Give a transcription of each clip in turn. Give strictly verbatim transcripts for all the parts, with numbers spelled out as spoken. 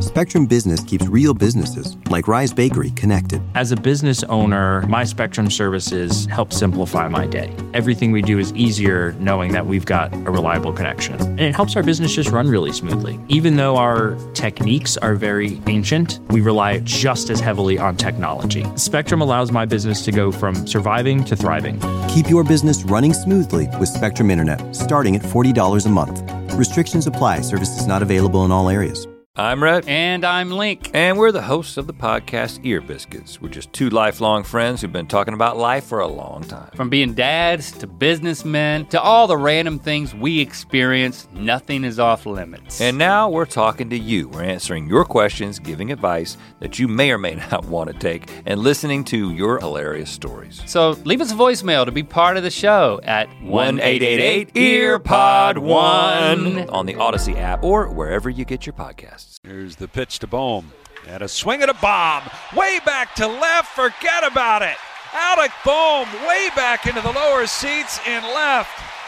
Spectrum Business keeps real businesses, like Rise Bakery, connected. As a business owner, my Spectrum services help simplify my day. Everything we do is easier knowing that we've got a reliable connection. And it helps our business just run really smoothly. Even though our techniques are very ancient, we rely just as heavily on technology. Spectrum allows my business to go from surviving to thriving. Keep your business running smoothly with Spectrum Internet, starting at forty dollars a month. Restrictions apply. Services not available in all areas. I'm Rhett. And I'm Link. And we're the hosts of the podcast Ear Biscuits. We're just two lifelong friends who've been talking about life for a long time. From being dads to businessmen to all the random things we experience, nothing is off limits. And now we're talking to you. We're answering your questions, giving advice that you may or may not want to take, and listening to your hilarious stories. So leave us a voicemail to be part of the show at one eight eight eight E A R P O D one on the Odyssey app or wherever you get your podcasts. Here's the pitch to Bohm. And a swing and a bomb. Way back to left. Forget about it. Alec Bohm way back into the lower seats in left.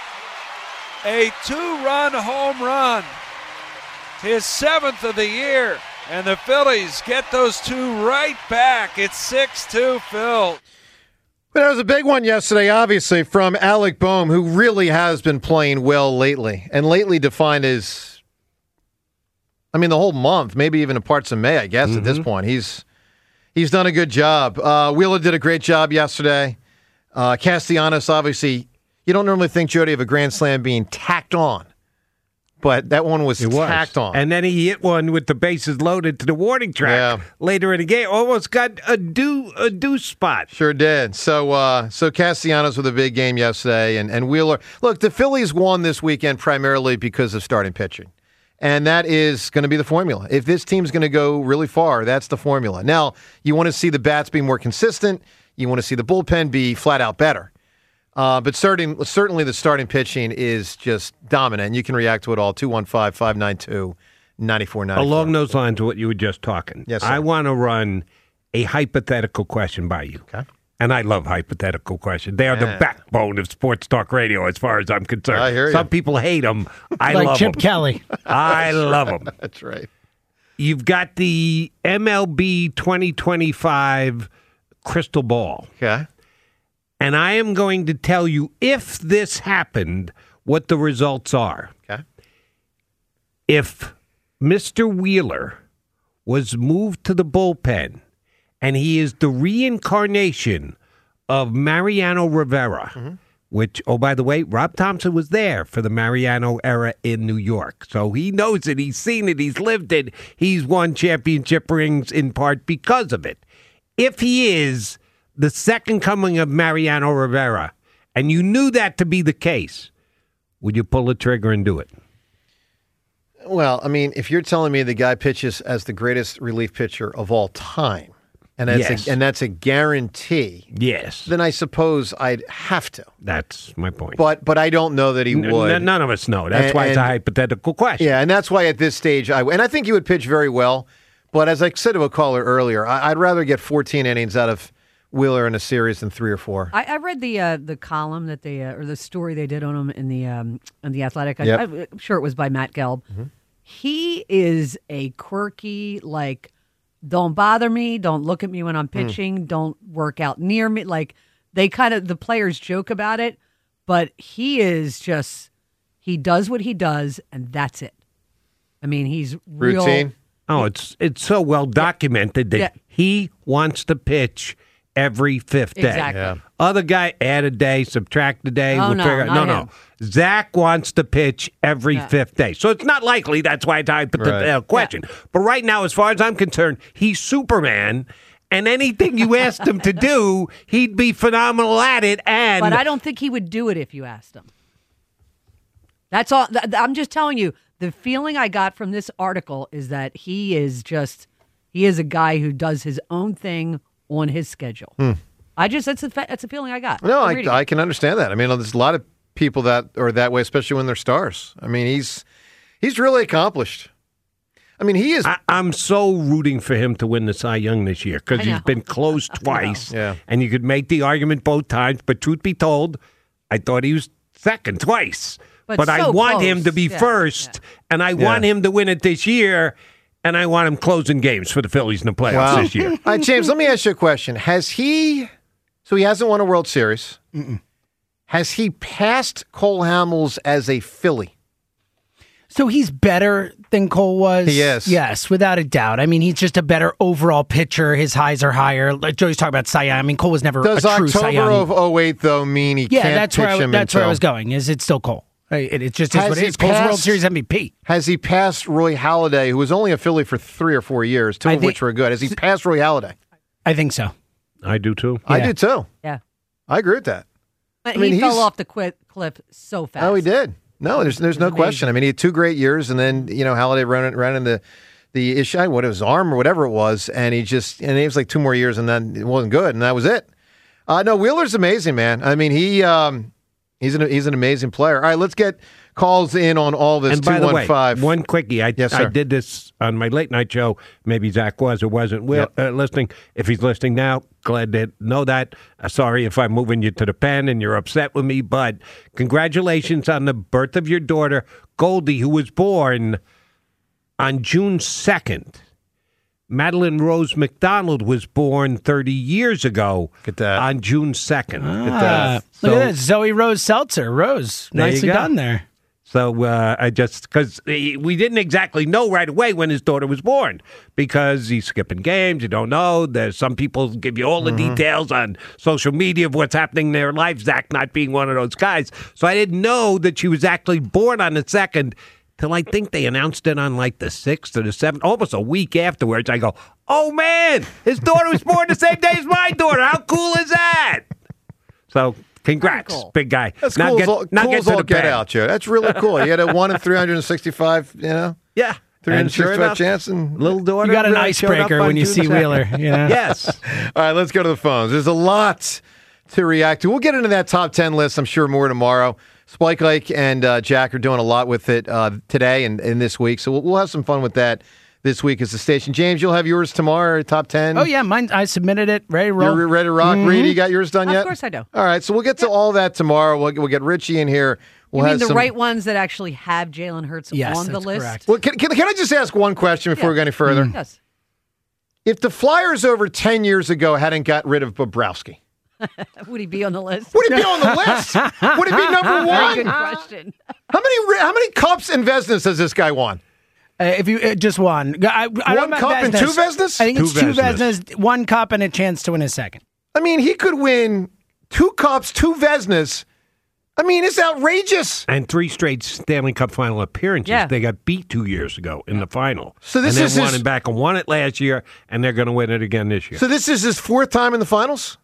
A two-run home run. His seventh of the year. And the Phillies get those two right back. It's six two Phil. But that was a big one yesterday, obviously, from Alec Bohm, who really has been playing well lately. And lately defined as, I mean, the whole month, maybe even in parts of May, I guess, mm-hmm. at this point. He's he's done a good job. Uh, Wheeler did a great job yesterday. Uh, Castellanos, obviously, you don't normally think, Jody, of a grand slam being tacked on. But that one was it tacked was. on. And then he hit one with the bases loaded to the warning track yeah. later in the game. Almost got a due, a due spot. Sure did. So uh, so Castellanos with a big game yesterday. And, and Wheeler. Look, the Phillies won this weekend primarily because of starting pitching. And that is going to be the formula. If this team's going to go really far, that's the formula. Now, you want to see the bats be more consistent. You want to see the bullpen be flat out better. Uh, but certain, certainly the starting pitching is just dominant. You can react to it all. two one five, five nine two, nine four nine four. Along those lines of what you were just talking, yes, sir. I want to run a hypothetical question by you. Okay. And I love hypothetical questions. They are yeah. the backbone of sports talk radio as far as I'm concerned. I hear you. Some people hate them. I like love Chip them. Kelly. I love them. That's right. You've got the M L B twenty twenty-five crystal ball. Okay. And I am going to tell you, if this happened, what the results are. Okay. If Mister Wheeler was moved to the bullpen, and he is the reincarnation of Mariano Rivera, mm-hmm. which, oh, by the way, Rob Thompson was there for the Mariano era in New York. So he knows it. He's seen it. He's lived it. He's won championship rings in part because of it. If he is the second coming of Mariano Rivera, and you knew that to be the case, would you pull the trigger and do it? Well, I mean, if you're telling me the guy pitches as the greatest relief pitcher of all time, and that's, yes. a, and that's a guarantee, yes, then I suppose I'd have to. That's my point. But but I don't know that he N- would. N- none of us know. That's and, why it's a and, hypothetical question. Yeah, and that's why at this stage, I and I think he would pitch very well. But as I said to a caller earlier, I, I'd rather get fourteen innings out of Wheeler in a series than three or four. I, I read the uh, the column that they uh, or the story they did on him in the um, in the Athletic. I, yep. I, I'm sure it was by Matt Gelb. Mm-hmm. He is a quirky, like, don't bother me, don't look at me when I'm pitching, mm. don't work out near me. Like, they kind of, the players joke about it, but he is just, he does what he does, and that's it. I mean, he's real. Routine. Oh, it's it's so well documented that yeah. he wants to pitch every fifth day. Exactly. Yeah. Other guy, add a day, subtract a day. Oh, we'll no, figure out. No, not no. him. Zach wants to pitch every yeah. fifth day. So it's not likely. That's why it's a hypothetical right. uh, question. Yeah. But right now, as far as I'm concerned, he's Superman. And anything you asked him to do, he'd be phenomenal at it. And But I don't think he would do it if you asked him. That's all. Th- I'm just telling you, the feeling I got from this article is that he is just, he is a guy who does his own thing on his schedule. Hmm. I just, that's a, that's a feeling I got. No, I, I can understand that. I mean, there's a lot of people that are that way, especially when they're stars. I mean, he's he's really accomplished. I mean, he is. I, I'm so rooting for him to win the Cy Young this year because he's been close twice. Yeah. And you could make the argument both times. But truth be told, I thought he was second twice. But, but so I want close. him to be yeah, first, yeah. and I Yeah. want him to win it this year. and I want him closing games for the Phillies in the playoffs Wow. this year. All right, James, let me ask you a question. Has he, so he hasn't won a World Series. Mm-mm. Has he passed Cole Hamels as a Philly? So he's better than Cole was? He is. Yes, without a doubt. I mean, he's just a better overall pitcher. His highs are higher. Like Joey's talking about Cy Young. I mean, Cole was never Does a true Cy October Young. of oh eight, though, mean he yeah, can't that's pitch where I, him that's until... where I was going. Is it's still Cole? It, it just is Has what it he is. Cole's World passed- Series M V P. Has he passed Roy Halladay, who was only a Philly for three or four years, two I of think- which were good? Has he passed Roy Halladay? I think so. I do too. I Yeah. do too. Yeah. I agree with that. But I mean, he fell he's- off the qui- cliff so fast. Oh, he did. No, there's there's no amazing. question. I mean, he had two great years, and then you know Halladay ran ran in the the issue, what it was, arm or whatever it was, and he just and it was like two more years, and then it wasn't good, and that was it. Uh, no, Wheeler's amazing, man. I mean, he um, he's an he's an amazing player. All right, let's get calls in on all this. And by the way, two one five one quickie. I, Yes, I sir. did this on my late night show. Maybe Zach was or wasn't will, Yep. uh, listening. If he's listening now, glad to know that. Uh, sorry if I'm moving you to the pen and you're upset with me, but congratulations on the birth of your daughter, Goldie, who was born on June second. Madeline Rose McDonald was born thirty years ago Get that. on June second. Ah, So- look at that. Zoe Rose Seltzer. Rose. There you Nicely go. done there. So uh, I just, because we didn't exactly know right away when his daughter was born because he's skipping games. You don't know. There's some people give you all the Mm-hmm. details on social media of what's happening in their life. Zach not being one of those guys. So I didn't know that she was actually born on the second till I think they announced it on like the sixth or the seventh, almost a week afterwards. I go, oh man, his daughter was born the same day as my daughter. How cool is that? So congrats, Very cool. big guy. That's Now cool. get, as all, now cool get as to all the get pen. out, Joe. That's really cool. You had a one in three hundred sixty-five. You know, Yeah. And sure 365 enough, chance and little daughter. You got an really showed up icebreaker on when you June see second. Wheeler. You know? Yes. All right, let's go to the phones. There's a lot to react to. We'll get into that top ten list, I'm sure, more tomorrow. Spike Lake and uh, Jack are doing a lot with it uh, today and, and this week, so we'll, we'll have some fun with that this week as the station. James, you'll have yours tomorrow, top ten? Oh, yeah. Mine. I submitted it. Ready to roll. You're ready to rock? Mhm. Reed, you got yours done Of yet? course I do. All right, so we'll get to all that tomorrow. We'll, we'll get Richie in here. We'll You mean have the some... right ones that actually have Jalen Hurts Yes, on the that's list? correct. Well, can, can, can I just ask one question before Yeah. we go any further? Yes. If the Flyers over ten years ago hadn't got rid of Bobrovsky, Would he be on the list? would he be on the list? Would he be number Very good one? question. How many how many cups and Vezinas has this guy won? Uh, if you uh, just one, I, I don't know One about cup and Vezinas. two Vezinas? I think it's Two two Vezinas. Vezinas, one cup, and a chance to win a second. I mean, he could win two cups, two Vezinas. I mean, it's outrageous. And three straight Stanley Cup final appearances. Yeah. They got beat two years ago in the final. So this and is then won his- it back and won it last year, and they're going to win it again this year. So this is his fourth time in the finals?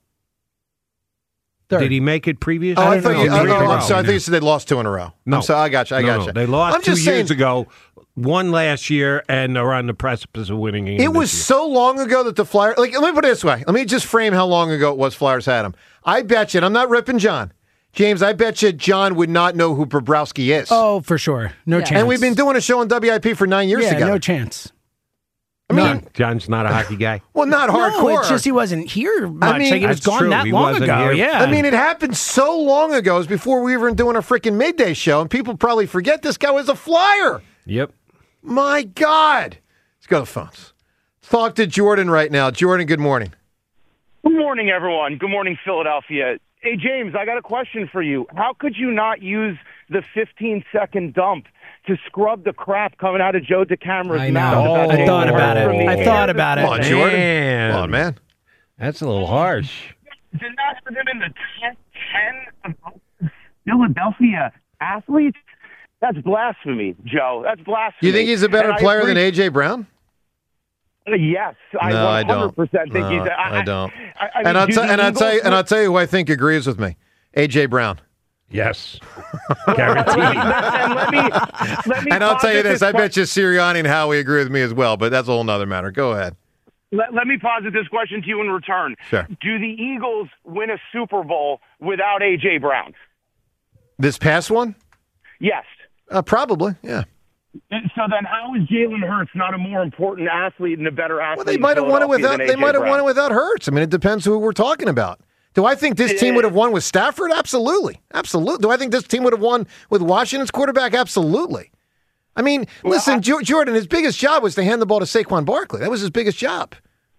Third. Did he make it previous? Oh, I, don't thought know. you, Three oh, in a oh, I'm row. sorry. I thought you said they lost two in a row. No. I'm sorry. I got you. I no, got no, you. They lost I'm two just years saying, ago, one last year, and are on the precipice of winning again It was this year. so long ago that the Flyers, like, let me put it this way. Let me just frame how long ago it was Flyers had him. I bet you, and I'm not ripping John. James, I bet you John would not know who Bobrovsky is. Oh, for sure. No Yeah. chance. and we've been doing a show on W I P for nine years yeah, together. no chance. I mean, John- John's not a hockey guy. well, not No, hardcore. it's just he wasn't here much. mean- like he was That's gone true. that He long wasn't ago. here. Yeah. I mean, it happened so long ago. It was before we were even doing a freaking midday show, and people probably forget this guy was a Flyer. Yep. My God. Let's go to the phones. Let's talk to Jordan right now. Jordan, good morning. Good morning, everyone. Good morning, Philadelphia. Hey, James, I got a question for you. How could you not use the fifteen-second dump to scrub the crap coming out of Joe DeCamera's I mouth? know. about I Jalen thought about Hurts it. from the I air thought this about it. Come on, Jordan. Man. Come on, man. That's a little harsh. Did not put him in the top ten of Philadelphia athletes? That's blasphemy, Joe. That's blasphemy. You think he's a better And I player than agree- A J. Brown? Yes, I No, I one hundred percent don't. think No, he's. I, I don't. I, I and mean, I'll do tell the and I'll tell you Eagles- and I'll tell you who I think agrees with me. A J. Brown. Yes. Let me, Guaranteed. and let me, let me And I'll tell you posit this, I que- bet you Sirianni and Howie agree with me as well, but that's a whole nother matter. Go ahead. Let, let me posit this question to you in return. Sure. Do the Eagles win a Super Bowl without A J. Brown? This past one? Yes. Uh, probably, yeah. And so then, how is Jalen Hurts not a more important athlete and a better athlete? Well, they might have won it without they might have won it without Hurts. I mean, it depends who we're talking about. Do I think this team would have won with Stafford? Absolutely. Absolutely. Do I think this team would have won with Washington's quarterback? Absolutely. I mean, Well, listen, I- Jo- Jordan, his biggest job was to hand the ball to Saquon Barkley. That was his biggest job.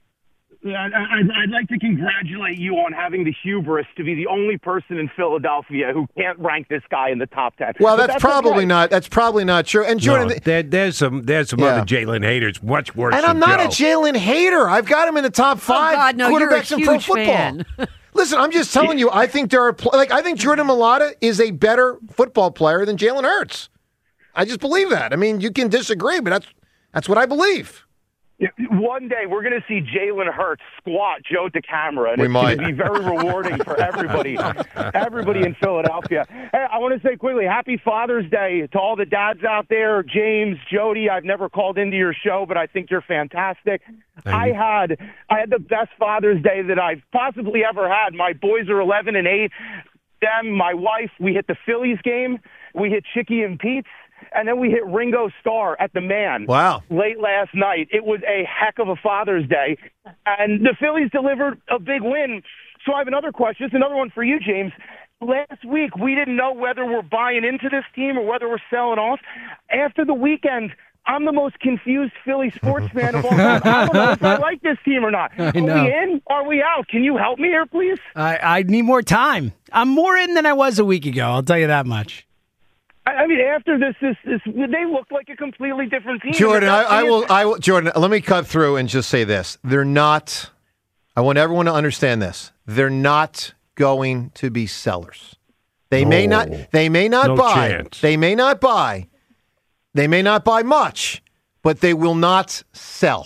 I'd, I'd like to congratulate you on having the hubris to be the only person in Philadelphia who can't rank this guy in the top ten. Well, But that's, probably okay. not. That's probably not true. And Jordan, No, there, there's some there's some Yeah. other Jalen haters much worse. and I'm than not Joe. a Jalen hater. I've got him in the top five Oh, God, no, you're a quarterbacks in pro huge football. fan. Listen, I'm just telling you. I think there are pl- like I think Jordan Mailata is a better football player than Jalen Hurts. I just believe that. I mean, you can disagree, but that's that's what I believe. Yeah, one day we're going to see Jalen Hurts squat Joe DeCamara, and We it's might. going to be very rewarding for everybody, everybody in Philadelphia. Hey, I want to say quickly, Happy Father's Day to all the dads out there. James, Jody, I've never called into your show, but I think you're fantastic. I had I had the best Father's Day that I've possibly ever had. My boys are eleven and eight. Them, my wife, we hit the Phillies game. We hit Chicky and Pete's. And then we hit Ringo Starr at the Man. Wow. Late last night. It was a heck of a Father's Day. And the Phillies delivered a big win. So I have another question. It's another one for you, James. Last week, we didn't know whether we're buying into this team or whether we're selling off. After the weekend, I'm the most confused Philly sports fan of all time. I don't know if I like this team or not. I Are know. we in? Are we out? Can you help me here, please? I, I need more time. I'm more in than I was a week ago. I'll tell you that much. I I mean, after this, this, this, they look like a completely different team. Jordan, They're I, not I playing- will. I will. Jordan, let me cut through and just say this: they're not. I want everyone to understand this. They're not going to be sellers. They may not. They may not No buy. chance. They may not buy. They may not buy much, but they will not sell.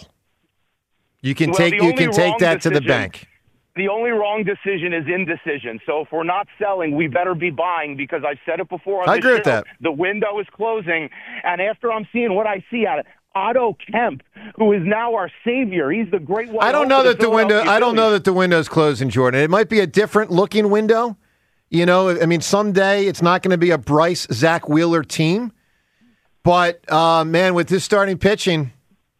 You can Well, take. the You only can take wrong that to the decision- bank. The only wrong decision is indecision. So if we're not selling, we better be buying because I've said it before on I this agree with show. that. The window is closing, and after I'm seeing what I see out of Otto Kemp, who is now our savior, he's the great one. I don't know that the window. I don't know that the window's closing, Jordan. It might be a different looking window. You know, I mean, someday it's not going to be a Bryce Zach Wheeler team, but uh, man, with this starting pitching,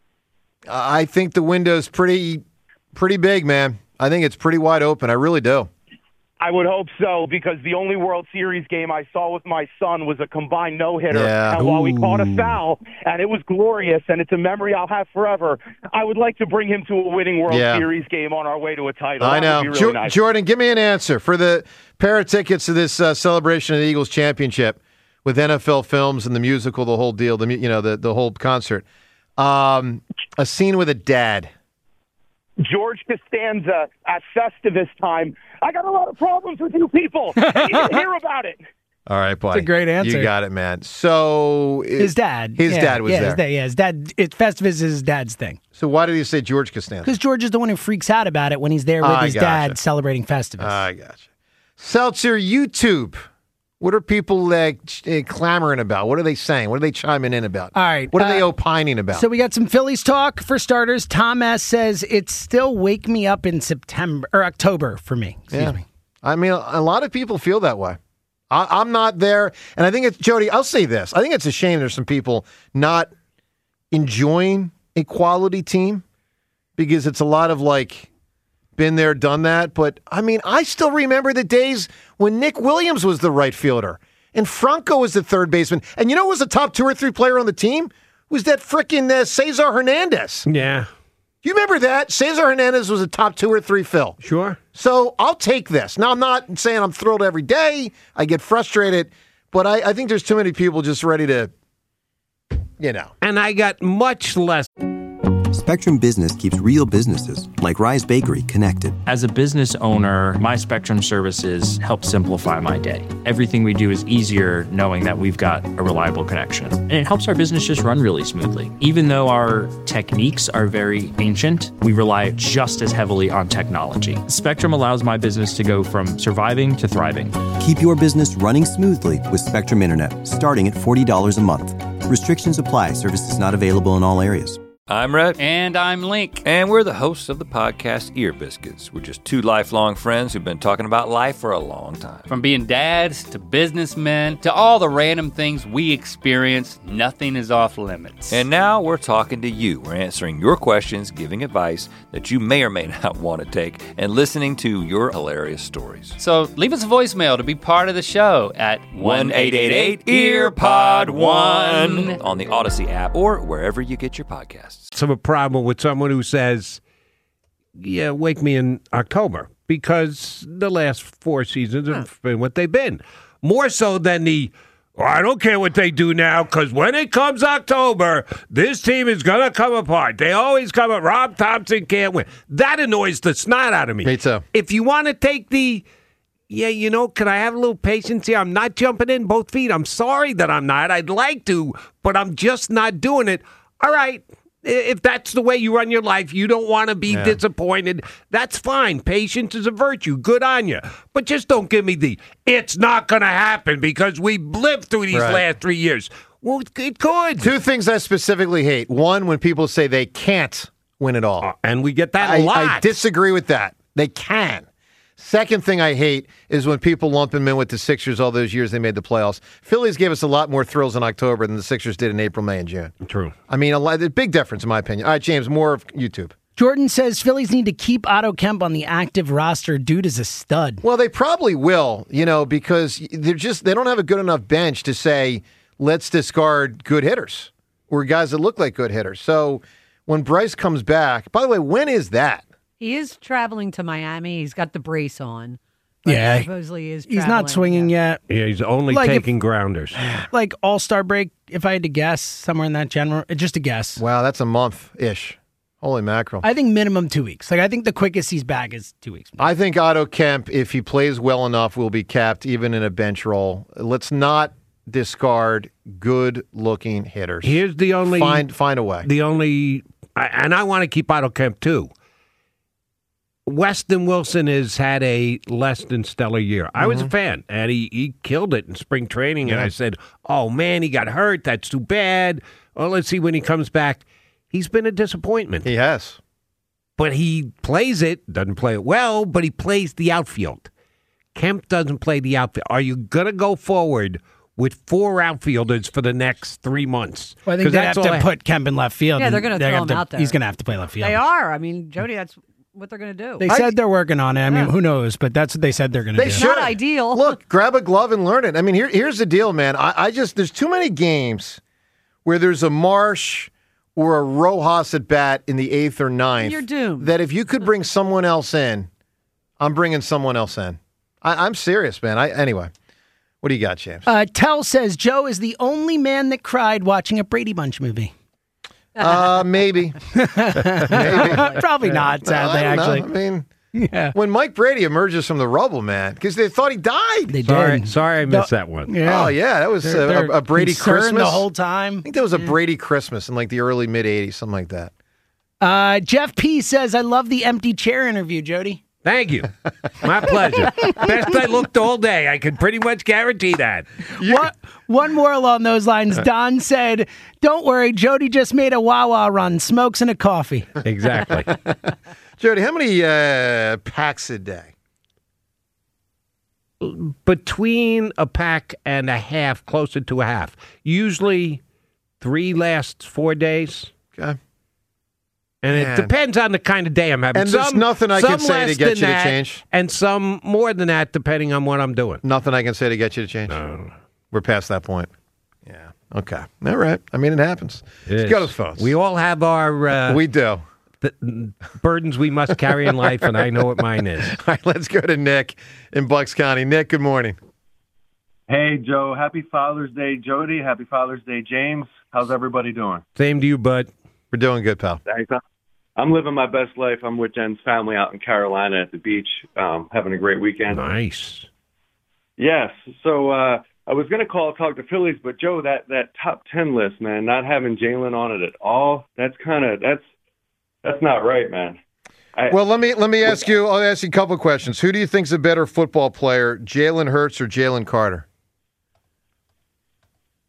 I think the window's pretty, pretty big, man. I think it's pretty wide open. I really do. I would hope so because the only World Series game I saw with my son was a combined no-hitter. Yeah. And while we caught a foul, and it was glorious, and it's a memory I'll have forever, I would like to bring him to a winning World Yeah. Series game on our way to a title. I That know. would be really Jo- nice. Jordan, give me an answer for the pair of tickets to this uh, celebration of the Eagles championship with N F L Films and the musical, the whole deal, the mu- you know, the the whole concert. Um, a scene with a dad. George Costanza at Festivus time. I got a lot of problems with you people. You didn't hear about it. All right, buddy. a great answer. You got it, man. So His dad. his yeah, dad was yeah, there. His dad, yeah, his dad. It, Festivus is his dad's thing. So why did he say George Costanza? Because George is the one who freaks out about it when he's there with I his gotcha. dad celebrating Festivus. I gotcha. Seltzer, YouTube. What are people like uh, clamoring about? What are they saying? What are they chiming in about? All right, What are they uh, opining about? So we got some Phillies talk for starters. Tom S says it's still wake me up in September or October for me. Excuse yeah. me. I mean, a lot of people feel that way. I, I'm not there. And I think it's, Jody, I'll say this. I think it's a shame there's some people not enjoying a quality team because it's a lot of like, been there, done that. But I mean, I still remember the days when Nick Williams was the right fielder and Franco was the third baseman. And you know who was the top two or three player on the team? Was that frickin' uh, Cesar Hernandez. Yeah, You remember that? Cesar Hernandez was a top two or three, Phil. sure. So I'll take this. Now, I'm not saying I'm thrilled every day. I get frustrated. But I, I think there's too many people just ready to, you know. And I got much less. Spectrum Business keeps real businesses, like Rise Bakery, connected. As a business owner, my Spectrum services help simplify my day. Everything we do is easier knowing that we've got a reliable connection. And it helps our business just run really smoothly. Even though our techniques are very ancient, we rely just as heavily on technology. Spectrum allows my business to go from surviving to thriving. Keep your business running smoothly with Spectrum Internet, starting at forty dollars a month. Restrictions apply. Services not available in all areas. I'm Rhett. And I'm Link. And we're the hosts of the podcast Ear Biscuits. We're just two lifelong friends who've been talking about life for a long time. From being dads to businessmen to all the random things we experience, nothing is off limits. And now we're talking to you. We're answering your questions, giving advice that you may or may not want to take, and listening to your hilarious stories. So leave us a voicemail to be part of the show at one eight eight eight E A R P O D one on the Odyssey app or wherever you get your podcasts. Some a problem with someone who says, yeah, wake me in October, because the last four seasons have been what they've been. More so than the, oh, I don't care what they do now, because when it comes October, this team is going to come apart. They always come up. Rob Thompson can't win. That annoys the snot out of me. Me too. If you want to take the, yeah, you know, can I have a little patience here? I'm not jumping in both feet. I'm sorry that I'm not. I'd like to, but I'm just not doing it. All right. If that's the way you run your life, you don't want to be yeah. disappointed, that's fine. Patience is a virtue. Good on you. But just don't give me the, it's not going to happen because we lived through these right. last three years. Well, it could. Two things I specifically hate. One, when people say they can't win it all. Uh, and we get that I, a lot. I disagree with that. They can. Second thing I hate is when people lump them in with the Sixers all those years they made the playoffs. Phillies gave us a lot more thrills in October than the Sixers did in April, May, and June. True. I mean, a, lot, a big difference in my opinion. All right, James, more of YouTube. Jordan says Phillies need to keep Otto Kemp on the active roster. Dude is a stud. Well, they probably will, you know, because they're just they don't have a good enough bench to say, let's discard good hitters or guys that look like good hitters. So when Bryce comes back, by the way, when is that? He is traveling to Miami. He's got the brace on. Yeah. Supposedly he is He's not swinging yeah. yet. Yeah, he's only like taking if, grounders. Like All-Star break, if I had to guess, somewhere in that general, just a guess. Wow, that's a month-ish. Holy mackerel. I think minimum two weeks. Like I think the quickest he's back is two weeks. I think Otto Kemp, if he plays well enough, will be capped even in a bench role. Let's not discard good-looking hitters. Here's the only... Find, find a way. The only... And I want to keep Otto Kemp, too. Weston Wilson has had a less than stellar year. Mm-hmm. I was a fan, and he, he killed it in spring training, yeah. and I said, oh, man, he got hurt. That's too bad. Well, let's see when he comes back. He's been a disappointment. He has. But he plays it, doesn't play it well, but he plays the outfield. Kemp doesn't play the outfield. Are you going to go forward with four outfielders for the next three months? Well, I think they have to I... put Kemp in left field. Yeah, they're going to throw him to, out there. He's going to have to play left field. They are. I mean, Jody, that's... what they're going to do. They said I, they're working on it. I mean, yeah. who knows? But that's what they said they're going to do. It's not ideal. Look, grab a glove and learn it. I mean, here, here's the deal, man. I, I just, there's too many games where there's a Marsh or a Rojas at bat in the eighth or ninth. You're doomed. That if you could bring someone else in, I'm bringing someone else in. I, I'm serious, man. I Anyway, what do you got, James? Uh, Tell says Joe is the only man that cried watching a Brady Bunch movie. Uh, maybe. maybe. Probably not, sadly, I actually. Know. I mean, yeah. When Mike Brady emerges from the rubble, man, because they thought he died. They sorry, did. Sorry I missed the, that one. Yeah. Oh, yeah. That was they're, a, they're a Brady Christmas. the whole time. I think there was a yeah. Brady Christmas in like the early, mid-eighties, something like that. Uh, Jeff P. says, I love the empty chair interview, Jody. Thank you. My pleasure. Best I looked all day. I can pretty much guarantee that. One, one more along those lines. Don said, don't worry, Jody just made a Wawa run, smokes and a coffee. Exactly. Jody, how many uh, packs a day? Between a pack and a half, closer to a half. Usually three lasts four days. Okay. And Man. it depends on the kind of day I'm having. And some, there's nothing I can say to get you that, to change? And some more than that, depending on what I'm doing. Nothing I can say to get you to change? No. We're past that point. Yeah. Okay. All right. I mean, it happens. It Let's go to the phones. We all have our... Uh, we do. The burdens we must carry in life, and I know what mine is. All right, let's go to Nick in Bucks County. Nick, good morning. Hey, Joe. Happy Father's Day, Jody. Happy Father's Day, James. How's everybody doing? Same to you, bud. We're doing good, pal. Thanks. I'm living my best life. I'm with Jen's family out in Carolina at the beach, um, having a great weekend. Nice. Yes. So uh, I was going to call talk to Phillies, but Joe, that, that top ten list, man, not having Jalen on it at all, that's kind of that's that's not right, man. I, well, let me let me ask you. I'll ask you a couple of questions. Who do you think's a better football player, Jalen Hurts or Jalen Carter?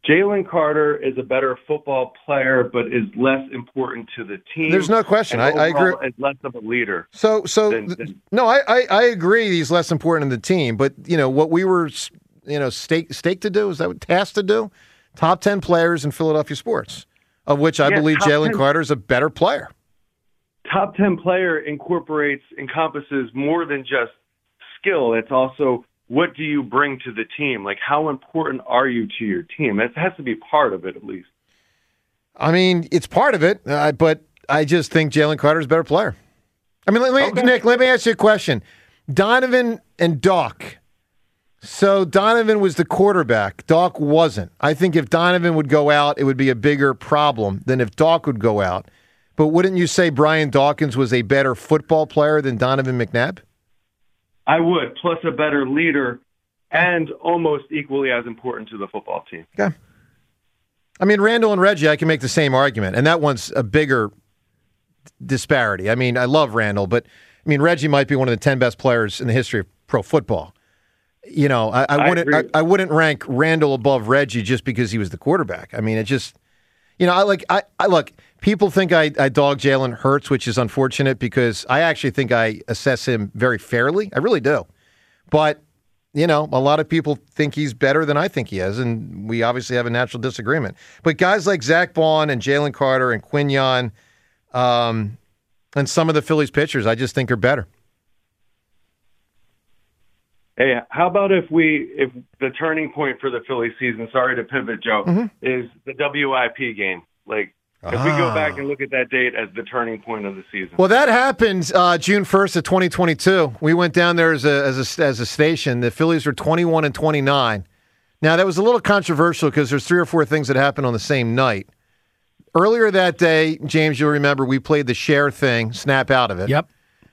Jalen Carter is a better football player, but is less important to the team. There's no question. I, I agree. Is less of a leader. So, so than, than, no, I, I, I agree. He's less important in the team, but you know what we were, you know, stake stake to do is that what tasked to do? Top ten players in Philadelphia sports, of which I yeah, believe Jalen Carter is a better player. Top ten player incorporates encompasses more than just skill. It's also what do you bring to the team? Like, how important are you to your team? That has to be part of it, at least. I mean, it's part of it, uh, but I just think Jalen Carter is a better player. I mean, let me, okay. Nick, let me ask you a question. Donovan and Doc. So Donovan was the quarterback. Doc wasn't. I think if Donovan would go out, it would be a bigger problem than if Doc would go out. But wouldn't you say Brian Dawkins was a better football player than Donovan McNabb? I would, plus a better leader and almost equally as important to the football team. Yeah. I mean, Randall and Reggie, I can make the same argument, and that one's a bigger disparity. I mean, I love Randall, but, I mean, Reggie might be one of the ten best players in the history of pro football. You know, I, I wouldn't I, I wouldn't rank Randall above Reggie just because he was the quarterback. I mean, it just, you know, I like, I, I look, people think I, I dog Jalen Hurts, which is unfortunate because I actually think I assess him very fairly. I really do. But, you know, a lot of people think he's better than I think he is, and we obviously have a natural disagreement. But guys like Zach Bond and Jalen Carter and Quinyon um, and some of the Phillies pitchers, I just think are better. Hey, how about if we, if the turning point for the Phillies season, sorry to pivot, Joe, mm-hmm. is the W I P game? Like, if ah. we go back and look at that date as the turning point of the season. Well, that happened uh, June first of twenty twenty-two. We went down there as a, as a as a station. The Phillies were twenty-one and twenty-nine. Now, that was a little controversial because there's three or four things that happened on the same night. Earlier that day, James, you'll remember, we played the share thing, snap out of it. Yep.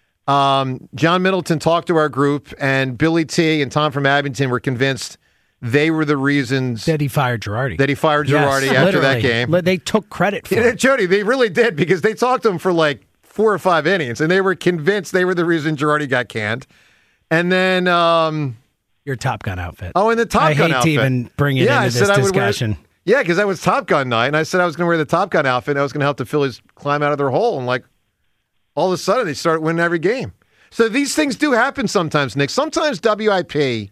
Um, John Middleton talked to our group, and Billy T and Tom from Abington were convinced they were the reasons that he fired Girardi. That he fired Girardi yes, after literally. that game. They took credit for yeah, it. Jody, they really did because they talked to him for like four or five innings, and they were convinced they were the reason Girardi got canned. And then um, your Top Gun outfit. Oh, and the Top I Gun hate outfit. to even bring it yeah, into I this said discussion. I would wear, yeah, because that was Top Gun night, and I said I was going to wear the Top Gun outfit, and I was going to help the Phillies climb out of their hole, and like all of a sudden they started winning every game. So these things do happen sometimes, Nick. Sometimes W I P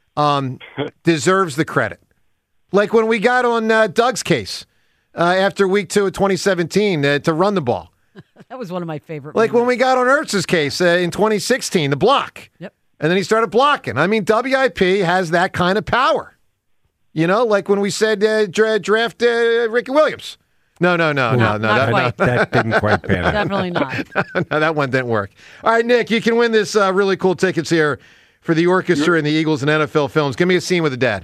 um, deserves the credit. Like when we got on uh, Doug's case uh, after week two of twenty seventeen uh, to run the ball. That was one of my favorite Like moments. when we got on Ertz's case uh, in twenty sixteen, the block. Yep. And then he started blocking. I mean, W I P has that kind of power. You know, like when we said uh, dra- draft uh, Ricky Williams. No, no, no, no, no. Not that, quite. no. That didn't quite pan out. Definitely not. No, that one didn't work. All right, Nick, you can win this uh, really cool tickets here for the orchestra and the Eagles and N F L films. Give me a scene with the dad.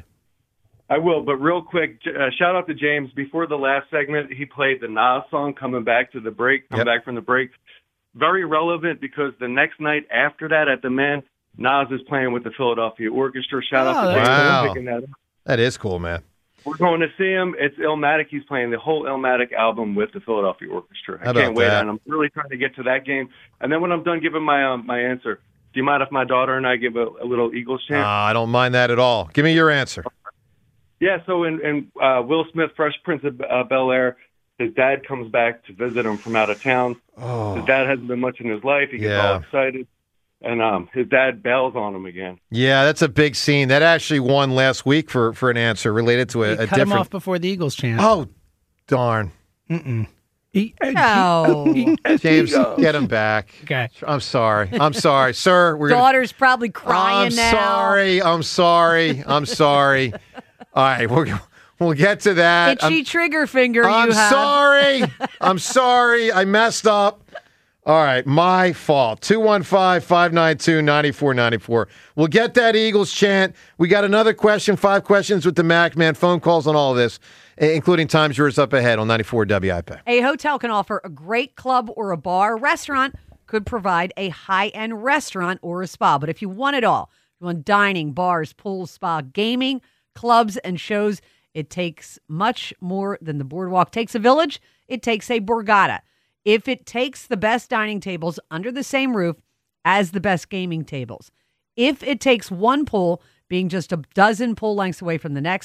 I will, but real quick, uh, shout out to James. Before the last segment, he played the Nas song, Coming Back to the Break, Come Yep. Back from the Break. Very relevant because the next night after that at the Man, Nas is playing with the Philadelphia Orchestra. Shout out Oh, to James wow. for picking that up. That is cool, man. We're going to see him. It's Illmatic. He's playing the whole Illmatic album with the Philadelphia Orchestra. I How can't about wait, that? and I'm really trying to get to that game. And then when I'm done giving my um, my answer, do you mind if my daughter and I give a, a little Eagles chant? Uh, I don't mind that at all. Give me your answer. Yeah, so in, in uh, Will Smith, Fresh Prince of uh, Bel-Air, his dad comes back to visit him from out of town. Oh. His dad hasn't been much in his life. He gets Yeah. all excited, and um, his dad bails on him again. Yeah, that's a big scene. That actually won last week for, for an answer related to a, He a cut different. him off before the Eagles chant. Oh, darn. Mm-mm. He, No. James, get him back. Okay. I'm sorry. I'm sorry, sir. We're gonna, Daughter's probably crying I'm now. sorry. I'm sorry. I'm sorry. All right, we'll we'll get to that. Itchy I'm, trigger finger I'm you have. sorry. I'm sorry. I messed up. All right, my fault. two one five, five nine two, nine four nine four. We'll get that Eagles chant. We got another question, five questions with the Mac, man. Phone calls on all of this, including times yours up ahead on ninety-four W I P. A hotel can offer a great club or a bar. Restaurant could provide a high-end restaurant or a spa. But if you want it all, you want dining, bars, pools, spa, gaming, clubs, and shows, it takes much more than the Boardwalk takes a village. It takes a Borgata. If it takes the best dining tables under the same roof as the best gaming tables, if it takes one pool being just a dozen pool lengths away from the next,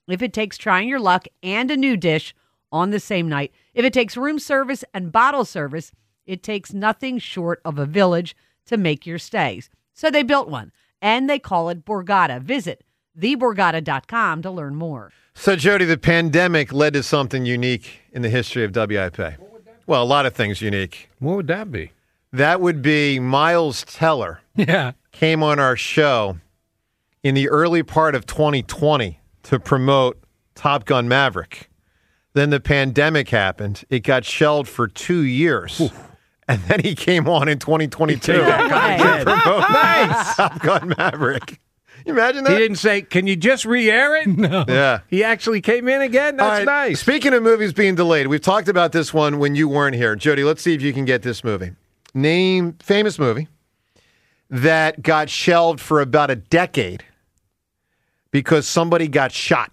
if it takes trying your luck and a new dish on the same night. If it takes room service and bottle service, it takes nothing short of a village to make your stays. So they built one, and they call it Borgata. Visit the borgata dot com to learn more. So, Jody, the pandemic led to something unique in the history of W I P. Well, a lot of things unique. What would that be? That would be Miles Teller. Yeah. Came on our show in the early part of twenty twenty to promote Top Gun Maverick. Then the pandemic happened. It got shelved for two years. Oof. And then he came on in twenty twenty-two to promote nice. Top Gun Maverick. You imagine that? He didn't say, can you just re-air it? No. Yeah. He actually came in again? That's right. nice. Speaking of movies being delayed, we've talked about this one when you weren't here. Jody, let's see if you can get this movie. Name famous movie that got shelved for about a decade because somebody got shot.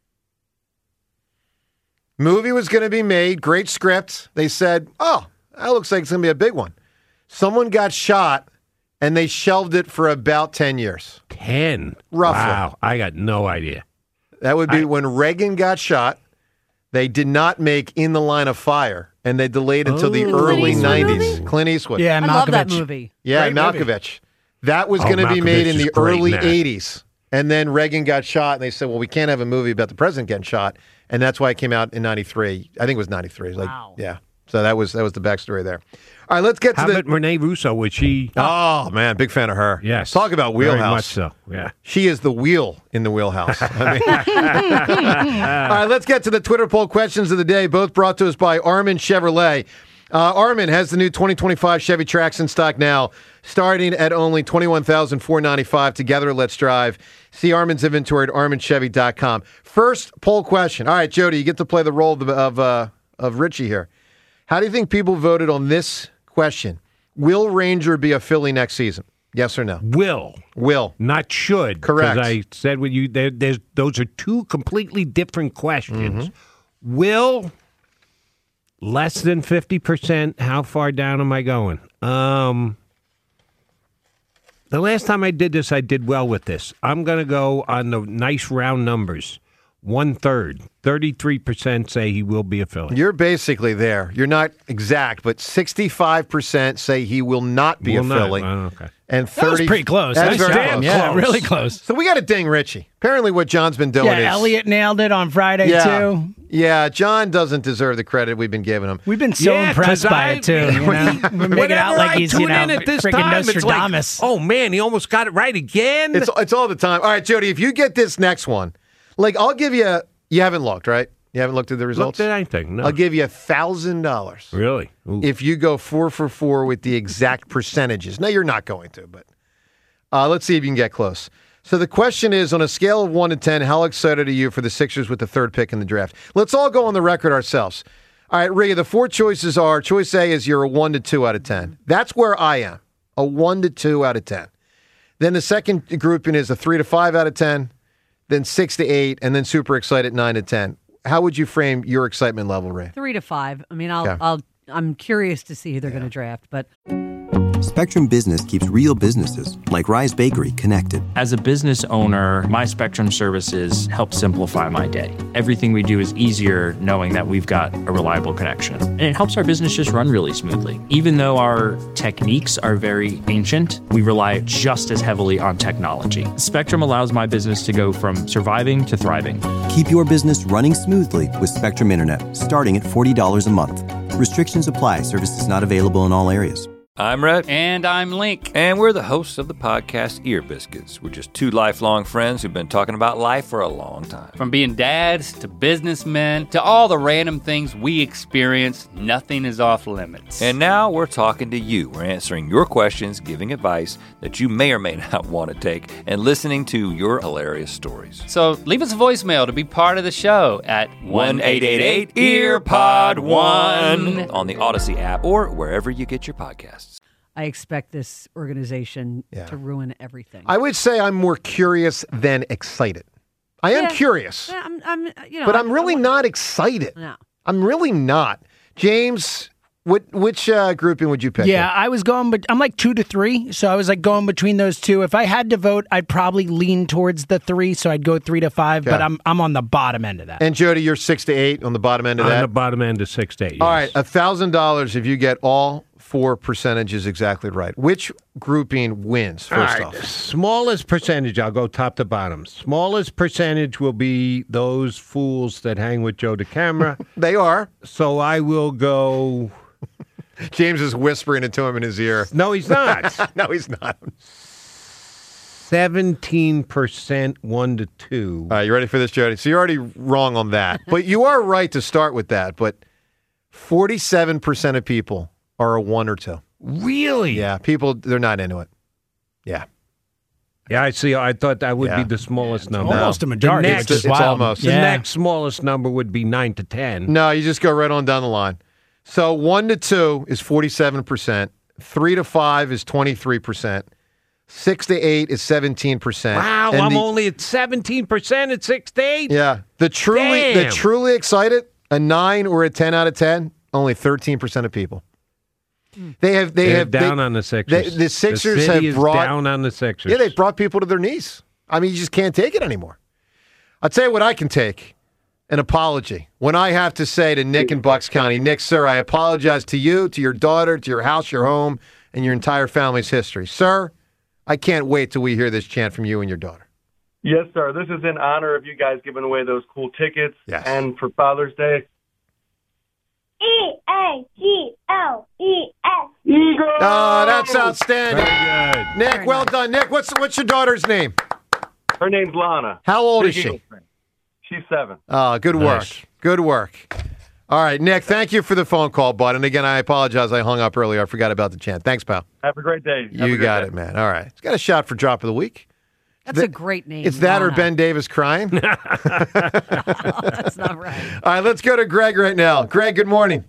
Movie was going to be made, great script. They said, oh, that looks like it's going to be a big one. Someone got shot, and they shelved it for about ten years. ten? Roughly. Wow, I got no idea. That would be I, when Reagan got shot. They did not make In the Line of Fire, and they delayed until oh, the early Clint nineties. Movie? Clint Eastwood. Yeah, I Malkovich. love that movie. Yeah, Great Malkovich. movie. That was Oh, going to be Malkovich made in is the great early in that. eighties. And then Reagan got shot, and they said, well, we can't have a movie about the president getting shot. And that's why it came out in ninety-three. I think it was ninety-three. Like, Wow. Yeah. So that was that was the backstory there. All right, let's get to How the... about Renee Russo? Was she... Oh, man, big fan of her. Yes. Talk about Very wheelhouse. much so, yeah. She is the wheel in the wheelhouse. I mean... All right, let's get to the Twitter poll questions of the day, both brought to us by Armin Chevrolet. Uh, Armin has the new twenty twenty-five Chevy Trax in stock now, starting at only twenty-one thousand four hundred ninety-five dollars. Together, let's drive. See Armin's inventory at armin chevy dot com. First poll question. All right, Jody, you get to play the role of, the, of, uh, of Richie here. How do you think people voted on this question? Will Ranger be a Philly next season? Yes or no? Will. Will. Not should. Correct. Because I said when you there, there's those are two completely different questions. Mm-hmm. Will, less than fifty percent. How far down am I going? Um, the last time I did this, I did well with this. I'm going to go on the nice round numbers. One third. thirty-three percent say he will be a Philly. You're basically there. You're not exact, but sixty-five percent say he will not be Will a not. Philly. Oh, okay. And That was thirty pretty close. That's Nice very job. close. Yeah, really close. So we got to ding Richie. Apparently what John's been doing Yeah, is... Elliot nailed it on Friday, yeah, too. Yeah, John doesn't deserve the credit we've been giving him. We've been so Yeah, impressed 'cause by I- it, too. You know? We're making Whenever out like I he's, tune you know, in at this freaking time, it's like, Nostradamus. oh, man, he almost got it right again. It's, it's all the time. All right, Jody, if you get this next one, like I'll give you... You haven't looked, right? You haven't looked at the results? Looked at anything, no. I'll give you one thousand dollars. Really? Ooh. If you go four for four with the exact percentages. Now, you're not going to, but uh, let's see if you can get close. So the question is, on a scale of one to ten, how excited are you for the Sixers with the third pick in the draft? Let's all go on the record ourselves. All right, Riga, the four choices are, choice A is you're a one to two out of ten. That's where I am, a one to two out of ten. Then the second grouping is a three to five out of ten, then six to eight, and then super excited nine to ten. How would you frame your excitement level, Ray? Three to five. I mean, I'll, Okay. I'll, I'm curious to see who they're going to draft, but Spectrum Business keeps real businesses, like Rise Bakery, connected. As a business owner, my Spectrum services help simplify my day. Everything we do is easier knowing that we've got a reliable connection. And it helps our business just run really smoothly. Even though our techniques are very ancient, we rely just as heavily on technology. Spectrum allows my business to go from surviving to thriving. Keep your business running smoothly with Spectrum Internet, starting at forty dollars a month. Restrictions apply. Services not available in all areas. I'm Rhett. And I'm Link. And we're the hosts of the podcast Ear Biscuits. We're just two lifelong friends who've been talking about life for a long time. From being dads to businessmen to all the random things we experience, nothing is off limits. And now we're talking to you. We're answering your questions, giving advice that you may or may not want to take, and listening to your hilarious stories. So leave us a voicemail to be part of the show at one eight eight eight ear pod one on the Odyssey app or wherever you get your podcasts. I expect this organization Yeah. to ruin everything. I would say I'm more curious than excited. I am Yeah. curious, Yeah, I'm, I'm, you know, but I'm really I- not excited. No. I'm really not. James What which uh, grouping would you pick? Yeah, I was going, but I'm like two to three, so I was like going between those two. If I had to vote, I'd probably lean towards the three, so I'd go three to five. Okay. But I'm I'm on the bottom end of that. And Jody, you're six to eight on the bottom end of On that. the bottom end of six to eight. All yes. right, a thousand dollars if you get all four percentages exactly right. Which grouping wins? First All right. off, Smallest percentage, I'll go top to bottom. Smallest percentage will be those fools that hang with Joe DeCamera. They are. So I will go. James is whispering it to him in his ear. No, he's not. No, he's not. seventeen percent one to two. All right, you ready for this, Jody? So you're already wrong on that. But you are right to start with that. But forty-seven percent of people are a one or two. Really? Yeah, people, they're not into it. Yeah. Yeah, I see. I thought that would Yeah. be the smallest number. Almost a majority, The next, which is it's wild. almost. the Yeah. next smallest number would be nine to ten. No, you just go right on down the line. So one to two is forty-seven percent. Three to five is twenty-three percent. Six to eight is seventeen percent. Wow, And I'm the- only at seventeen percent at six to eight. Yeah. The truly the Damn. truly excited, a nine or a ten out of ten, only thirteen percent of people. They have they They're have down they, on the Sixers. they- the Sixers city have is brought down on the Sixers. Yeah, they've brought people to their knees. I mean, you just can't take it anymore. I'll tell you what I can take. An apology. When I have to say to Nick in Bucks County, Nick, sir, I apologize to you, to your daughter, to your house, your home, and your entire family's history. Sir, I can't wait till we hear this chant from you and your daughter. Yes, sir. This is in honor of you guys giving away those cool tickets. Yes. And for Father's Day. E A G L E S. Eagle! Oh, that's outstanding. Very good. Nick, Very well nice. done. Nick, what's what's your daughter's name? Her name's Lana. How old Big is she? Eagles fan. She's seven. Oh, good work. Nice. Good work. All right, Nick, thank you for the phone call, bud. And again, I apologize. I hung up earlier. I forgot about the chant. Thanks, pal. Have a great day. Have a You great got day. it, man. All right. It's got a shot for drop of the week. That's That- a great name. It's that or Lana. Ben Davis crying. All That's not right. right, let's go to Greg right now. Greg, good morning.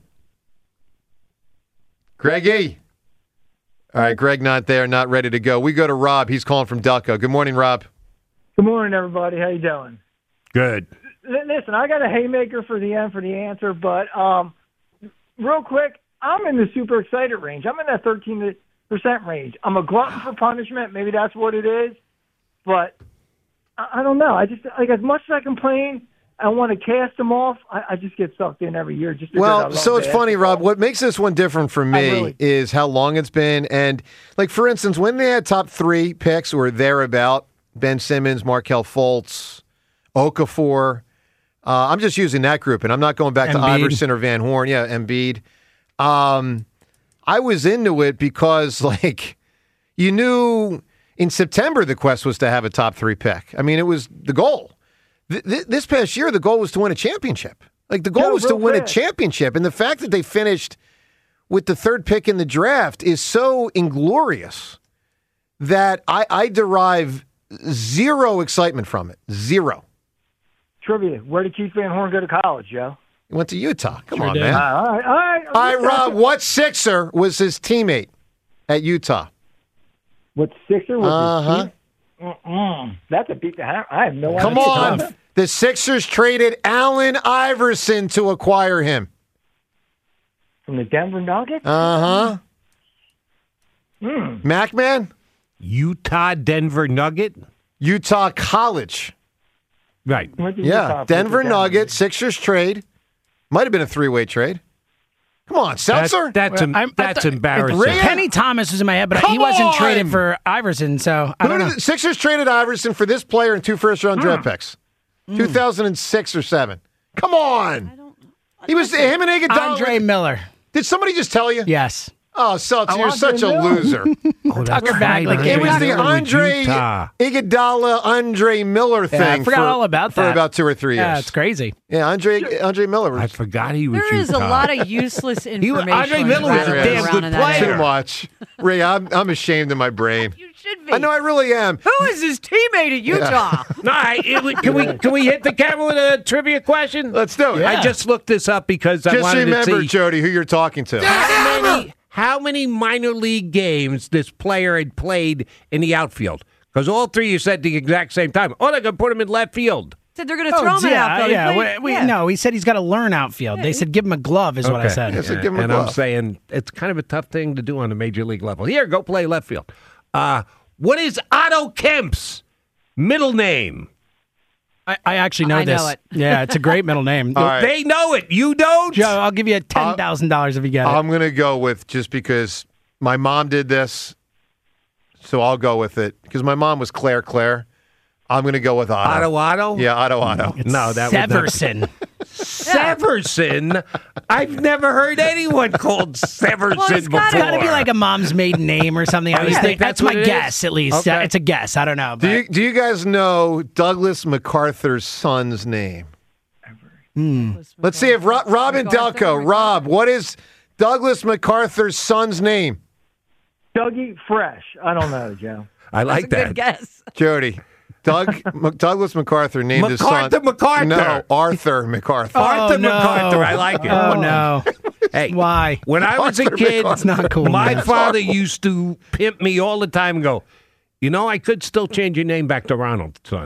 Greggy. All right, Greg not there, not ready to go. We go to Rob. He's calling from Delco. Good morning, Rob. Good morning, everybody. How you doing? Good. L- Listen, I got a haymaker for the end for the answer, but um, real quick, I'm in the super excited range. I'm in that thirteen percent range. I'm a glutton for punishment. Maybe that's what it is, but I, I don't know. I just like as much as I complain, I want to cast them off. I, I just get sucked in every year. Just because I Well, love so it's funny, basketball. Rob. What makes this one different for me really- is how long it's been. And, like, for instance, when they had top three picks or thereabout, Ben Simmons, Markelle Fultz, Okafor, uh, I'm just using that group, and I'm not going back to Embiid. Iverson or Van Horn. Yeah, Embiid. Um, I was into it because, like, you knew in September the quest was to have a top three pick. I mean, it was the goal. Th- th- this past year, the goal was to win a championship. Like, the goal Yeah, was to real win a fast. championship. And the fact that they finished with the third pick in the draft is so inglorious that I, I derive zero excitement from it. Zero. Trivia. Where did Keith Van Horn go to college, Joe? He went to Utah. Come Sure on, did. man. Uh, all right, all right. All right, Rob, what Sixer was his teammate at Utah? What Sixer was Uh-huh. his team? Mm-mm. That's a beat. I I have no Come idea. on. The Sixers traded Allen Iverson to acquire him. From the Denver Nuggets? Uh-huh. Hmm. Mac Man? Utah Denver Nugget? Utah College. Right. Went to Yeah, Utah, Denver put it down. Nuggets, Sixers trade. Might have been a three-way trade. Come on, Seltzer. That, that's em- I'm- I that's thought- embarrassing. Ray- Kenny Thomas was in my head, but Come he wasn't on! traded for Iverson, so I Who don't did know. the Sixers traded Iverson for this player and two first-round Hmm. draft picks. two thousand six or seven. Come on. He was him and Iguodala. Andre Miller. Did somebody just tell you? Yes. Oh, Seltzer, Oh, you're Andre such a Miller. loser. Oh, that's Tucker Bagley. right. It It was the Miller with Andre Utah. Iguodala, Andre Miller thing. Yeah, I forgot for, all about for that. about two or three years. Yeah, it's crazy. Yeah, Andre Andre Miller. I Was forgot he was There is a Utah. lot of useless was- information. Andre Miller was a rattling damn around good in that player. too area. much. Ray, I'm, I'm ashamed of my brain. You should be. I know I really am. Who is his teammate at Utah? No, I, it, can we can we hit the camera with a trivia question? Let's do it. I just looked this up because I Just wanted remember, to see Jody, who you're talking to. how many how many minor league games this player had played in the outfield. Because all three you said the exact same time. Oh, they're going to put him in left field. Said they're going to throw him in yeah, outfield. Yeah, He we, played- we, yeah. no, he said he's got to learn outfield. They said give him a glove, is what I Okay. said. Yes, give him a and I'm glove. saying it's kind of a tough thing to do on the major league level. Here, go play left field. Uh, what is Otto Kemp's middle name? I, I actually know I know this. it. Yeah, it's a great middle name. All right. They know it. You don't? Joe, I'll give you ten thousand dollars if you get it. I'm going to go with just because my mom did this, so I'll go with it. Because my mom was Claire Claire. I'm going to go with Otto. Otto Otto? Yeah, Otto Otto. No, that would not- Severson. Severson? I've never heard anyone called Severson Well, it's before. gotta- It's got to be like a mom's maiden name or something. I Oh, was you thinking think that's that's my what it is? guess, at least. Okay. Uh, It's a guess. I don't know. Do but- you, do you guys know Douglas MacArthur's son's name? Let's see if Ro- Robin Delco. Rob, what is Douglas MacArthur's son's name? Dougie Fresh. I don't know, Joe. I like That's a that. good guess. Jody. Doug M- Douglas MacArthur named his MacArthur son. MacArthur. No, Arthur MacArthur. Arthur Oh, no. MacArthur. I like it. Oh, no. Hey, Why? when I was a Arthur kid, MacArthur. It's not cool. my man. father used to pimp me all the time and go, you know, I could still change your name back to Ronald, son.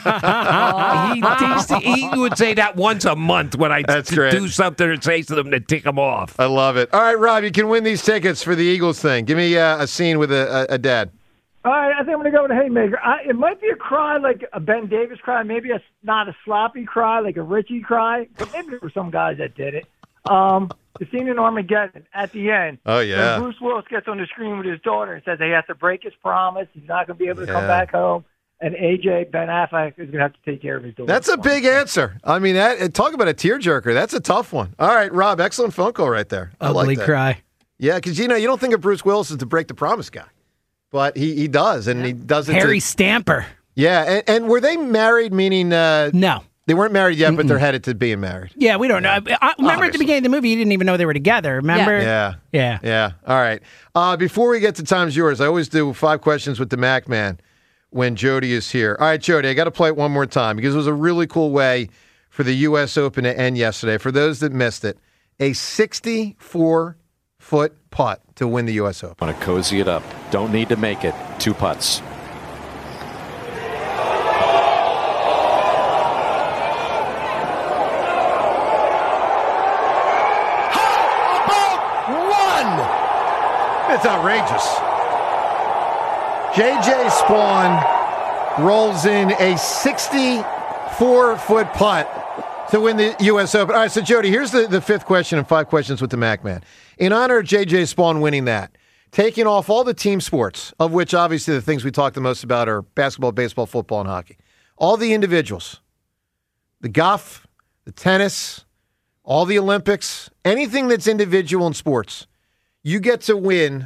he, he, he would say that once a month when I That's great. do something or say something to tick him off. I love it. All right, Rob, you can win these tickets for the Eagles thing. Give me uh, a scene with a, a, a dad. All right, I think I'm going to go with a haymaker. I, it might be a cry like a Ben Davis cry, maybe a, not a sloppy cry like a Richie cry, but maybe there were some guys that did it. Um, the scene in Armageddon at the end. Oh, yeah. When Bruce Willis gets on the screen with his daughter and says he has to break his promise. He's not going to be able to Yeah. come back home. And A J, Ben Affleck, is going to have to take care of his daughter. That's a big answer. I mean, that, talk about a tearjerker. That's a tough one. All right, Rob, excellent phone call right there. I Ugly like that. cry. Yeah, because, you know, you don't think of Bruce Willis as the break the promise guy. But he, he does, and he does it Harry to... Stamper. Yeah, and, and were they married, meaning... Uh, No. They weren't married yet, but they're headed to being married. Yeah, we don't know. I, I, remember at Obviously. the beginning of the movie, you didn't even know they were together. Remember? Yeah. Yeah. Yeah. All right. Uh, before we get to Time's Yours, I always do five questions with the Mac Man when Jody is here. All right, Jody, I got to play it one more time because it was a really cool way for the U S Open to end yesterday. For those that missed it, a sixty-four foot putt to win the U S Open. Want to cozy it up. Don't need to make it. Two putts. One. It's outrageous. J J Spawn rolls in a sixty-four foot putt to win the U S Open. All right, so Jody, here's the, the fifth question and five questions with the Mac Man. In honor of J J Spawn winning that, taking off all the team sports, of which obviously the things we talk the most about are basketball, baseball, football, and hockey. All the individuals, the golf, the tennis, all the Olympics, anything that's individual in sports, you get to win.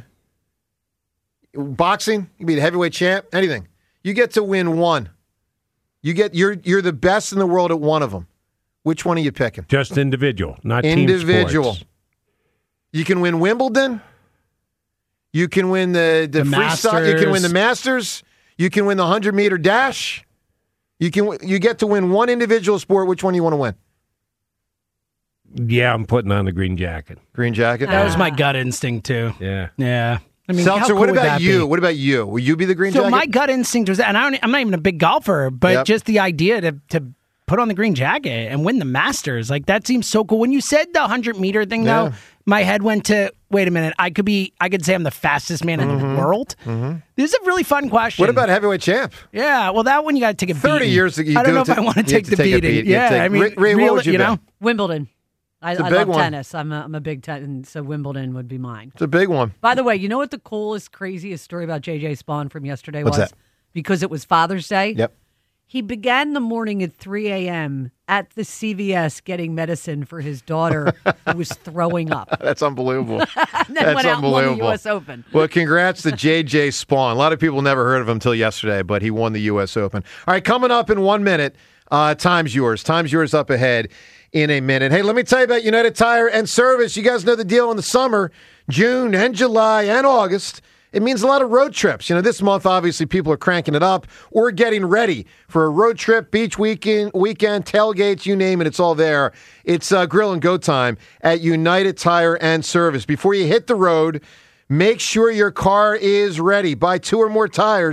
Boxing, you can be the heavyweight champ, anything. You get to win one. You get you're you're the best in the world at one of them. Which one are you picking? Just individual, not team Individual. sports. You can win Wimbledon. You can win the the, The freestyle. You can win the Masters. Masters. You can win the hundred meter dash. You can you get to win one individual sport. Which one do you want to win? Yeah, I'm putting on the green jacket. Green jacket. That was my gut instinct, too. Yeah. Yeah. I mean, how Seltzer, cool what would about that you? be? What about you? Will you be the green So jacket? my gut instinct was, and I don't, I'm not even a big golfer, but Yep. just the idea to to put on the green jacket and win the Masters, like that seems so cool. When you said the hundred meter thing, Yeah. though, my head went to wait a minute. I could be, I could say I'm the fastest man in the world. Mhm. This is a really fun question. What about heavyweight champ? Yeah, well, that one you got to take a Thirty beating. years ago, you I don't do know it if to- I want to you have take to the take a beating. beat. You have Yeah, to take- I mean, Ray- Ray, what real- would you you bet? know, Wimbledon. I, It's a I big love one. tennis. I'm a, I'm a big tennis, so Wimbledon would be mine. It's a big one. By the way, you know what the coolest, craziest story about J J Spawn from yesterday What's was? that? Because it was Father's Day. Yep. He began the morning at three a.m. at the C V S getting medicine for his daughter who was throwing up. That's unbelievable. And then That's went out and won the unbelievable. U S Open. Well, congrats to J J Spawn. A lot of people never heard of him until yesterday, but he won the U S Open. All right, coming up in one minute, uh, time's yours. Time's yours up ahead in a minute. Hey, let me tell you about United Tire and Service. You guys know the deal in the summer, June and July and August. It means a lot of road trips. You know, this month, obviously, people are cranking it up or getting ready for a road trip, beach weekend, weekend, tailgates, you name it, it's all there. It's uh, grill and go time at United Tire and Service. Before you hit the road, make sure your car is ready. Buy two or more tires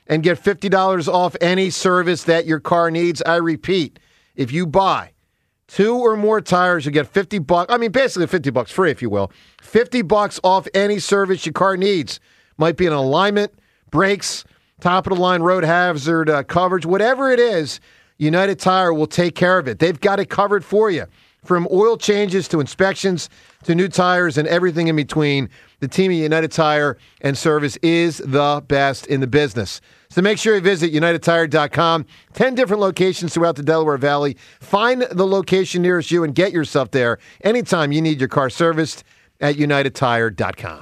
and get fifty dollars off any service that your car needs. I repeat, if you buy two or more tires, you get fifty bucks. I mean, basically fifty bucks free, if you will. fifty bucks off any service your car needs. Might be an alignment, brakes, top-of-the-line road hazard uh, coverage, whatever it is, United Tire will take care of it. They've got it covered for you. From oil changes to inspections to new tires and everything in between, the team at United Tire and Service is the best in the business. So make sure you visit united tire dot com. Ten different locations throughout the Delaware Valley. Find the location nearest you and get yourself there anytime you need your car serviced at united tire dot com.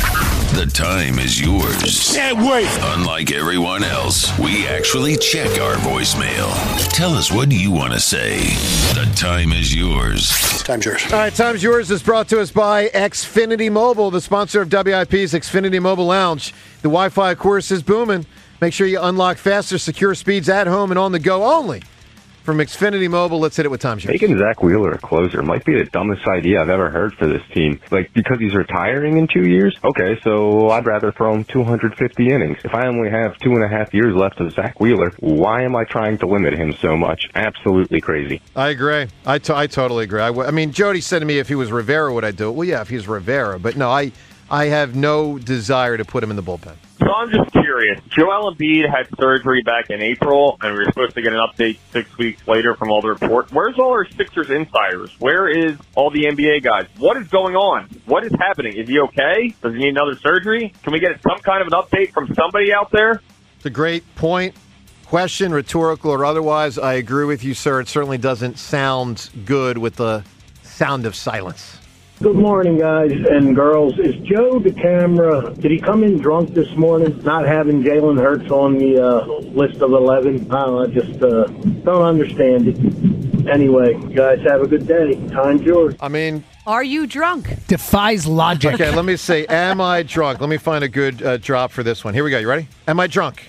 The time is yours. Can't wait. Unlike everyone else, we actually check our voicemail. Tell us, what do you want to say? The time is yours. Time's yours. All right, Time's Yours is brought to us by Xfinity Mobile, the sponsor of W I P's Xfinity Mobile Lounge. The Wi-Fi, of course, is booming. Make sure you unlock faster, secure speeds at home and on the go only. From Xfinity Mobile, let's hit it with Time's Yours. Making Zach Wheeler a closer might be the dumbest idea I've ever heard for this team. Like, because he's retiring in two years? Okay, so I'd rather throw him two hundred fifty innings. If I only have two and a half years left of Zach Wheeler, why am I trying to limit him so much? Absolutely crazy. I agree. I, t- I totally agree. I, w- I mean, Jody said to me, if he was Rivera, would I do it? Well, yeah, if he's Rivera. But no, I, I have no desire to put him in the bullpen. So I'm just curious. Joel Embiid had surgery back in April, and we were supposed to get an update six weeks later from all the reports. Where's all our Sixers insiders? Where is all the N B A guys? What is going on? What is happening? Is he okay? Does he need another surgery? Can we get some kind of an update from somebody out there? It's a great point. Question, rhetorical or otherwise, I agree with you, sir. It certainly doesn't sound good with the sound of silence. Good morning, guys and girls. Is Joe the camera? Did he come in drunk this morning, not having Jalen Hurts on the uh, list of eleven? I don't know, I just uh, don't understand it. Anyway, you guys have a good day. Time's yours. I mean... Are you drunk? Defies logic. Okay, let me say, am I drunk? Let me find a good uh, drop for this one. Here we go. You ready? Am I drunk?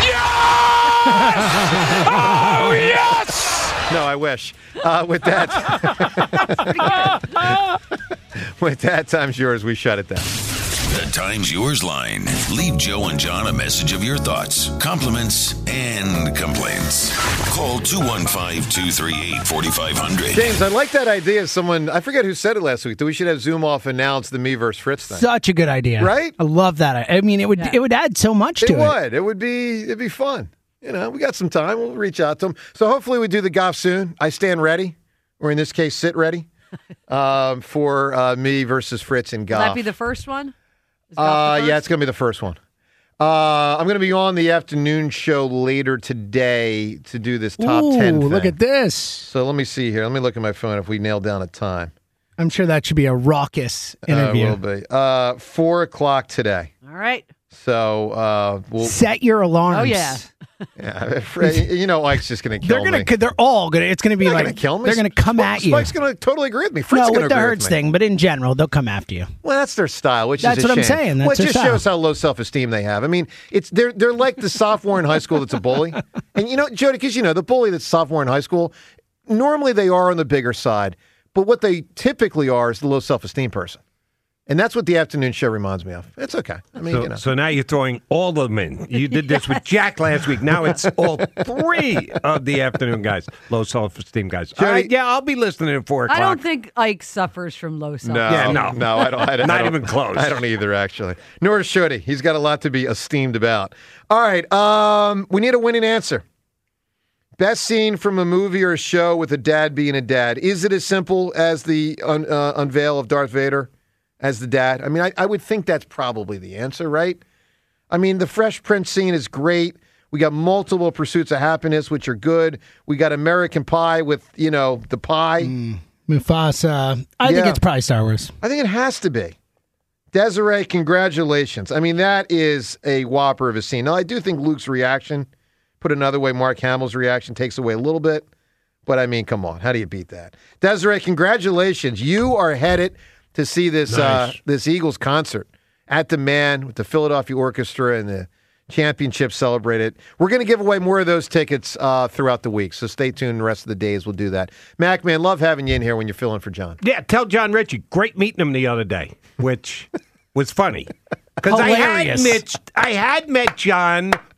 Yes! Oh, yes! No, I wish. Uh, with that, with that, Time's Yours. We shut it down. The Time's Yours line. Leave Joe and John a message of your thoughts, compliments, and complaints. Call two one five, two three eight, four five zero zero. James, I like that idea. Someone, I forget who said it last week, that we should have Zoom off announce the me versus Fritz thing. Such a good idea, right? I love that. I mean, it would Yeah. it would add so much It to it. would. It would be. It'd be fun. You know, we got some time. We'll reach out to them. So hopefully we do the golf soon. I stand ready, or in this case, sit ready um, for uh, me versus Fritz in Will golf. that be the first one? Is golf the Uh, first? yeah, it's going to be the first one. Uh, I'm going to be on the afternoon show later today to do this top Ooh, ten thing. look at this. So let me see here. Let me look at my phone if we nail down a time. I'm sure that should be a raucous interview. Uh, will be. Uh, four o'clock today. All right. So uh, we'll Set your alarms. Oh, yeah. Yeah, you know, Ike's just going to kill They're gonna. me. They're all gonna. It's gonna be They're like gonna kill me. They're gonna come Spike- at you. Spike's going to totally agree with me. Fritz no, gonna with the agree Hurts with me. thing, but in general, they'll come after you. Well, that's their style, which That's is a what I'm shame. saying. That's well, it their just style. shows how low self-esteem they have. I mean, it's they're they're like the sophomore in high school that's a bully. And you know, Jody, because you know the bully that's sophomore in high school, normally they are on the bigger side, but what they typically are is the low self-esteem person. And that's what the afternoon show reminds me of. It's okay. I mean, so, you know. so now you're throwing all of them in. You did this with Jack last week. Now it's all three of the afternoon guys, low self-esteem guys. All right, yeah, I'll be listening at four o'clock. I don't think Ike suffers from low self-esteem. No, Yeah, no. no, I don't. I, don't- Not I don't- even close. I don't either, actually. Nor should he. He's got a lot to be esteemed about. All right, um, we need a winning answer. Best scene from a movie or a show with a dad being a dad. Is it as simple as the un, uh, unveil of Darth Vader as the dad? I mean, I, I would think that's probably the answer, right? I mean, the Fresh Prince scene is great. We got multiple pursuits of happiness, which are good. We got American Pie with, you know, the pie. Mufasa. I think Yeah. it's probably Star Wars. I think it has to be. Desiree, congratulations. I mean, that is a whopper of a scene. Now, I do think Luke's reaction, put another way, Mark Hamill's reaction takes away a little bit. But, I mean, come on. How do you beat that? Desiree, congratulations. You are headed to see this uh, Nice. this Eagles concert at the Man with the Philadelphia Orchestra and the championship celebrated. We're going to give away more of those tickets uh, throughout the week, so stay tuned the rest of the days. We'll do that. Mac, man, love having you in here when you're filling for John. Yeah, tell John Ritchie. Great meeting him the other day, which was funny. Because I had, Hilarious. met, I had met John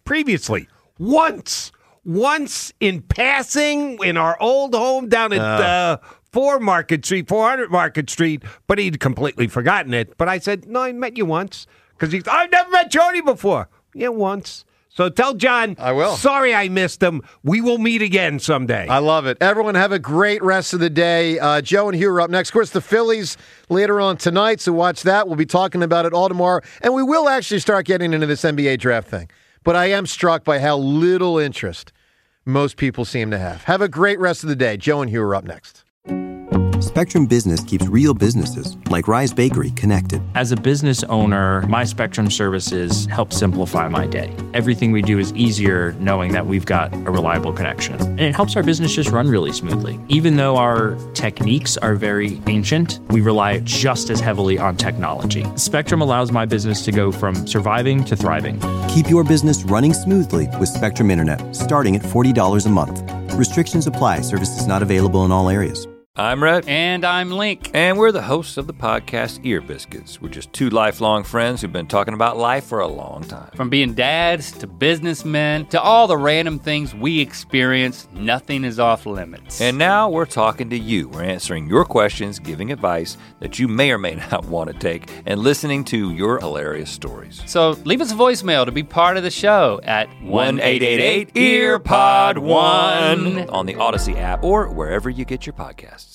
previously. Once. Once in passing in our old home down at uh, four Market Street, four hundred Market Street, but he'd completely forgotten it. But I said, no, I met you once. Because he's, I've never met Jody before. Yeah, once. So tell John, I will. Sorry I missed him. We will meet again someday. I love it. Everyone have a great rest of the day. Uh, Joe and Hugh are up next. Of course, the Phillies later on tonight, so watch that. We'll be talking about it all tomorrow. And we will actually start getting into this N B A draft thing. But I am struck by how little interest most people seem to have. Have a great rest of the day. Joe and Hugh are up next. Spectrum Business keeps real businesses, like Rise Bakery, connected. As a business owner, my Spectrum services help simplify my day. Everything we do is easier knowing that we've got a reliable connection. And it helps our business just run really smoothly. Even though our techniques are very ancient, we rely just as heavily on technology. Spectrum allows my business to go from surviving to thriving. Keep your business running smoothly with Spectrum Internet, starting at forty dollars a month. Restrictions apply. Services not available in all areas. I'm Rhett. And I'm Link. And we're the hosts of the podcast Ear Biscuits. We're just two lifelong friends who've been talking about life for a long time. From being dads to businessmen to all the random things we experience, nothing is off limits. And now we're talking to you. We're answering your questions, giving advice that you may or may not want to take, and listening to your hilarious stories. So leave us a voicemail to be part of the show at one eight eight eight, E A R P O D one on the Odyssey app or wherever you get your podcasts.